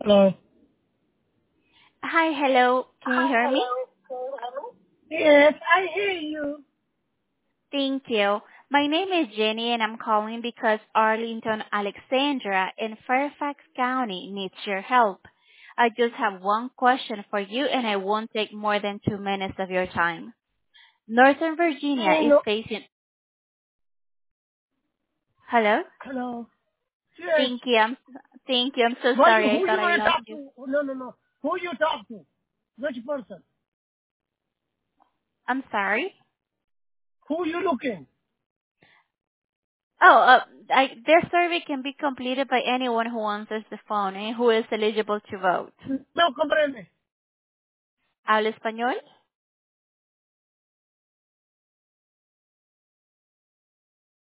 Hello. Hi, hello. Can you hear me? Yes, I hear you. Thank you. My name is Jenny and I'm calling because Arlington, Alexandra in Fairfax County needs your help. I just have one question for you and I won't take more than 2 minutes of your time. Northern Virginia is No. facing... Hello? Hello. Yes. Thank you. Thank you. I'm so Who sorry. I you thought I want to lost talk you. to? No. Who you talk to? Which person? I'm sorry. Who you looking? Oh, this survey can be completed by anyone who answers the phone and who is eligible to vote. No comprende. ¿Habla español?